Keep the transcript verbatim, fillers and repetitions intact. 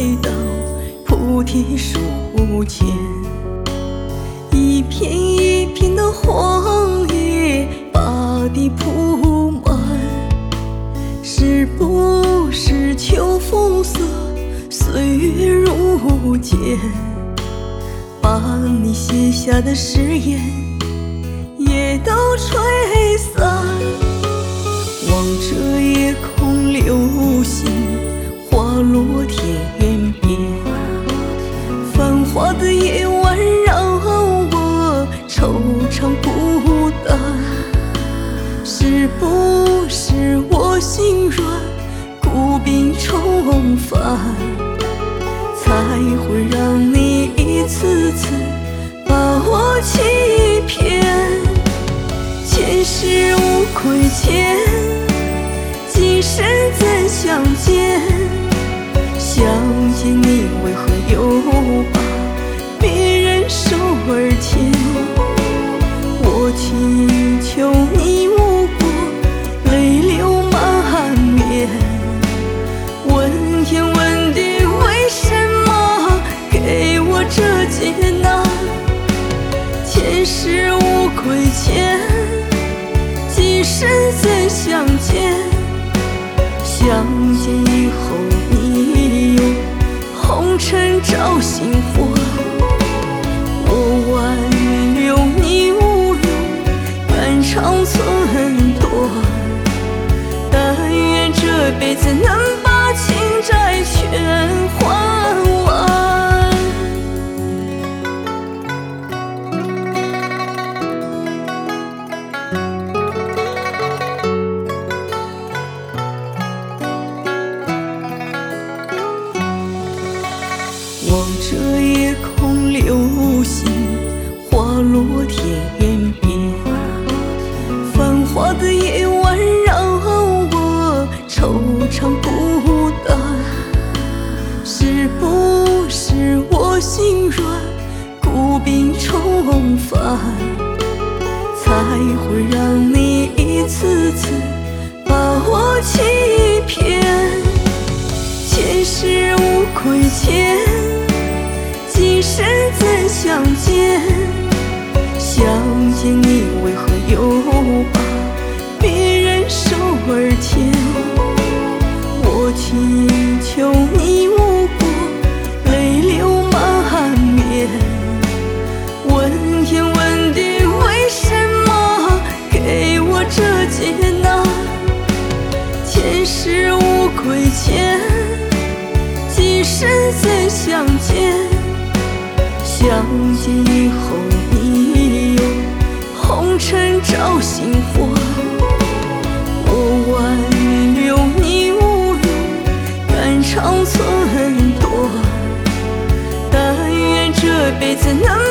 到菩提树前，一片一片的黄叶把地铺满，是不是秋风色，岁月如剑，把你写下的誓言也都吹散。望着夜空流星滑落天边，繁华的夜晚让我惆怅孤单，是不是我心软，孤病重返，才会让你一次次把我欺骗？前世无亏欠，今生怎相见？相见你为何又把别人手儿牵？我祈求你无过，泪流满面，问天问地，为什么给我这劫难？前世无亏欠，今生怎相见？相见以后你用红尘照星火，我挽留你无用，肝肠寸断。但愿这辈子能把情债全还完。望着夜空流星滑落天边，繁华的夜晚让我惆怅孤单，是不是我心软，孤病重返，才会让你一次次把我欺骗？前世无亏欠，今生怎相见？相见你为何又把别人手儿牵？我祈求你无过，泪流满面，问天问地，为什么给我这劫难？前世无亏欠，今生怎相见？相见以后你用红尘照星火，我挽留你无用，肝肠寸断。但愿这辈子能